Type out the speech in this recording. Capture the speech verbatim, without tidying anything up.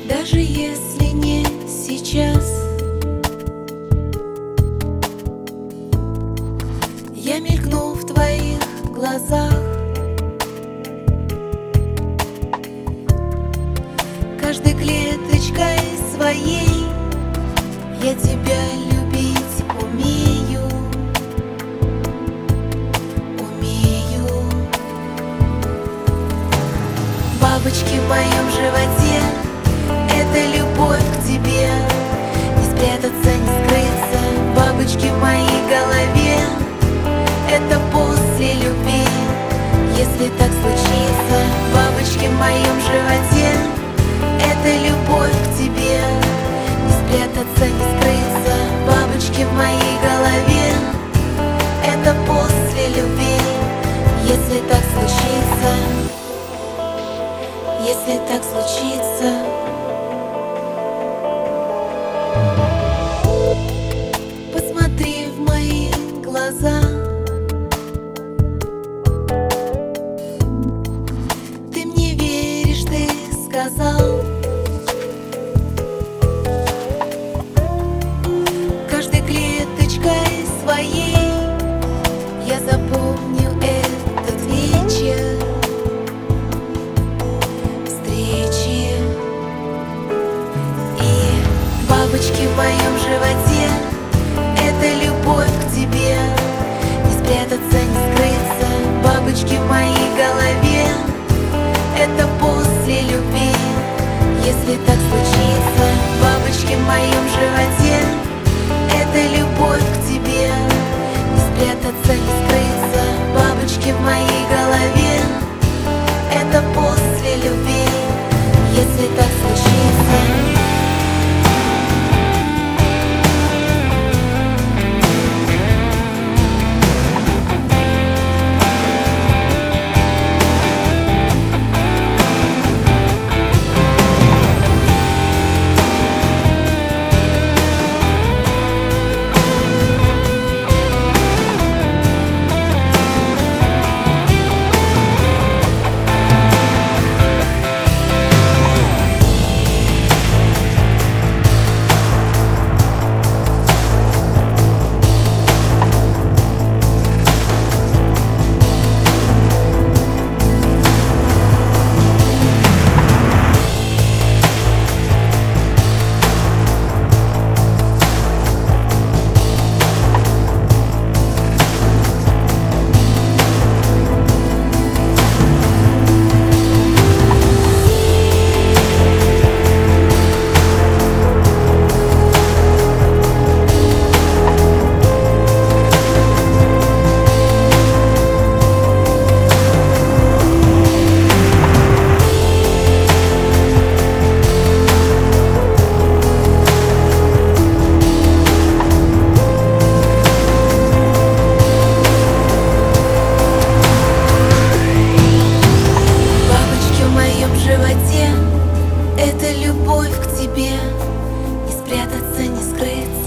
Даже если не сейчас, я мелькну в твоих глазах. Каждой клеточкой своей я тебя любить умею, умею. Бабочки в моем животе — это любовь к тебе. Не спрятаться, не скрыться. Бабочки в моей голове — это после любви. Если так случится, бабочки в моем животе — это любовь к тебе. Не спрятаться, не скрыться. Бабочки в моей голове — это после любви. Если так случится, если так случится. Посмотри в мои глаза. Ты мне веришь, ты сказал. Каждой клеточкой своей я запомню этот вечер встречи. И бабочки в моем животе — это любовь к тебе. Не спрятаться, не скрыться. Бабочки в моей голове — это после любви. Если так случится, бабочки в моем животе — это любовь к тебе. Не спрятаться, не скрыться. Бабочки в моей голове — это после любви. Если так случится. Это любовь к тебе. Не спрятаться, не скрыться.